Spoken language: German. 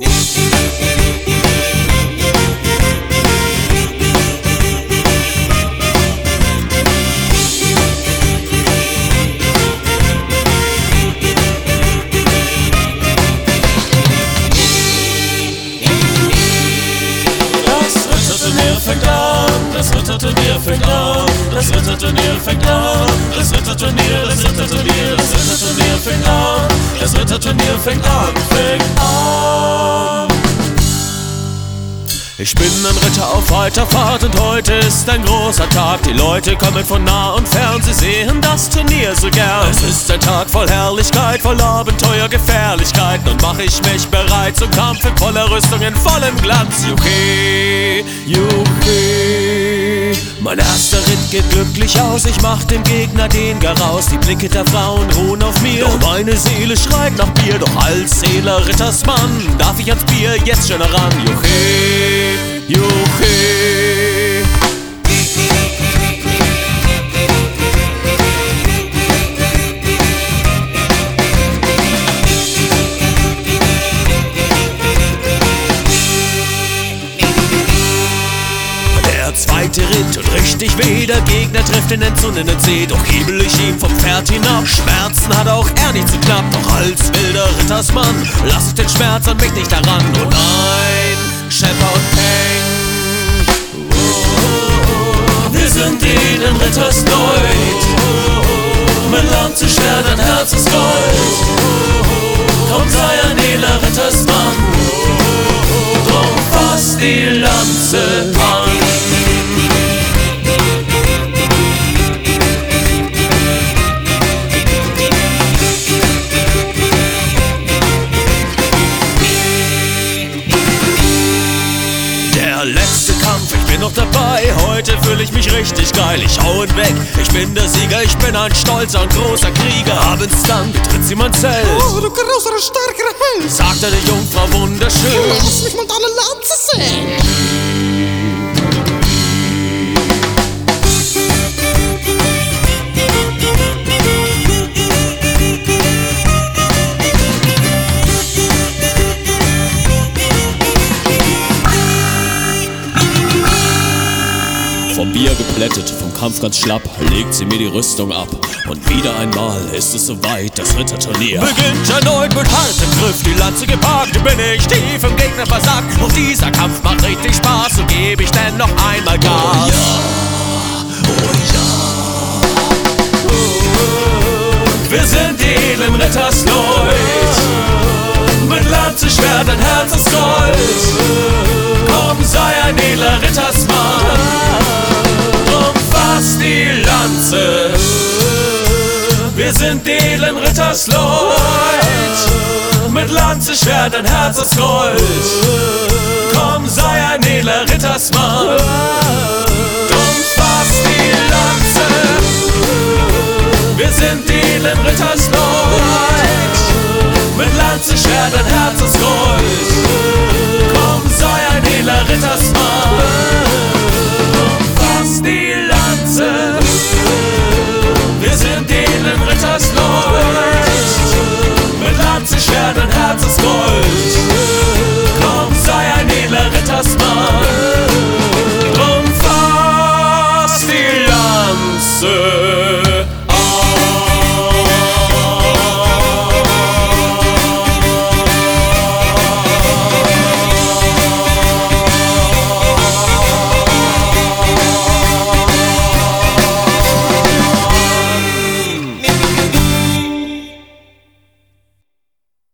Das Ritterturnier fängt an, das Ritterturnier fängt an, das Ritterturnier, das Ritterturnier, das Ritterturnier fängt an, das Ritterturnier fängt an, fängt an. Ich bin ein Ritter auf weiter Fahrt und heute ist ein großer Tag. Die Leute kommen von nah und fern, sie sehen das Turnier so gern. Es ist ein Tag voll Herrlichkeit, voll Abenteuer, Gefährlichkeit. Nun mach ich mich bereit zum Kampf in voller Rüstung, in vollem Glanz. Juche, juche. Mein erster Ritt geht glücklich aus, ich mach dem Gegner den Garaus. Die Blicke der Frauen ruhen auf mir, doch meine Seele schreit nach Bier. Doch als edler Rittersmann darf ich ans Bier jetzt schon heran. Juche, juche. Der zweite Ritt tut richtig weh, der Gegner trifft den entzündeten Zeh. Doch hebel ich ihm vom Pferd hinab, Schmerzen hat auch er nicht zu knapp. Doch als wilder Rittersmann lass ich den Schmerz an mich nicht heran. Oh nein, Schepper und Peng. Wir sind ihnen Ritters Leut, mit Lanze, Schwert, ein Herz ist Gold. Komm, sei ein edler Rittersmann, drum fass die Lanze an. Letzte Kampf, ich bin noch dabei, heute fühle ich mich richtig geil. Ich hau ihn weg, ich bin der Sieger, ich bin ein stolzer und großer Krieger. Abends dann betritt sie mein Zelt. Oh, du großer, starker Held, sagte die Jungfrau wunderschön. Lass mich mal deine Lanze sehen. Vom Bier geplättet, vom Kampf ganz schlapp, legt sie mir die Rüstung ab. Und wieder einmal ist es soweit, das Ritterturnier beginnt erneut mit hartem Griff, die Lanze gepackt, bin ich tief im Gegner versackt. Und dieser Kampf macht richtig Spaß, so geb ich denn noch einmal Gas. Oh ja, oh ja. Wir sind die edlen Ritters Leut, mit Lanze, Schwert, ein Herz aus Gold. Komm, sei ein edler Rittersmann, drum fass die Lanze. Wir sind die edlen Ritters Leut, mit Lanze, Schwert, ein Herz aus Gold. Komm, sei ein edler Rittersmann, drum fass die Lanze. Wir sind die edlen Ritters Leut, mit Lanze, Schwert, ein Herz aus Gold.